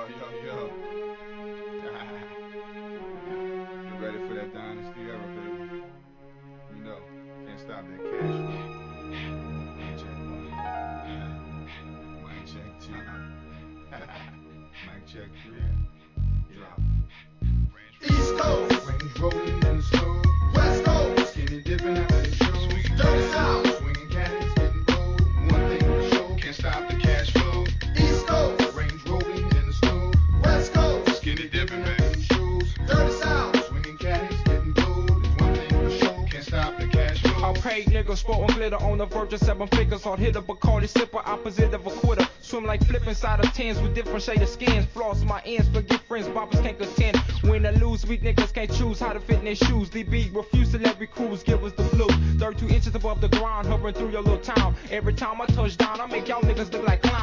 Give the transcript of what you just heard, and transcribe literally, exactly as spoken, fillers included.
yo, yo, yo. You ready for that dynasty era, baby? You know, can't stop that cash flow. Check one. Mic check two. Mic check three. Drop. East Coast, Range rolling in the snow. West Coast, Skinny dipping after the show. Dirty South, Swinging caddies, getting bold. One thing for sure, can't stop the cash flow. East Coast, Range rolling in the snow. West Coast, Skinny dipping after the shows. Dirty South, Swinging caddies, getting bold. There's one thing for sure, can't stop the cash flow. I'll pay niggas, sporting glitter on the verge of seven figures. Hard hitter, Bacardi sipper, opposite of a quitter. Swim like flip inside of tens with different shade of skins. Floss my ends, forget friends, boppers can't contend. Win or lose, weak niggas can't choose how to fit in their shoes. D B refuse to let recruits give us the blue. thirty-two inches above the ground, hovering through your little town. Every time I touch down, I make y'all niggas look like clowns.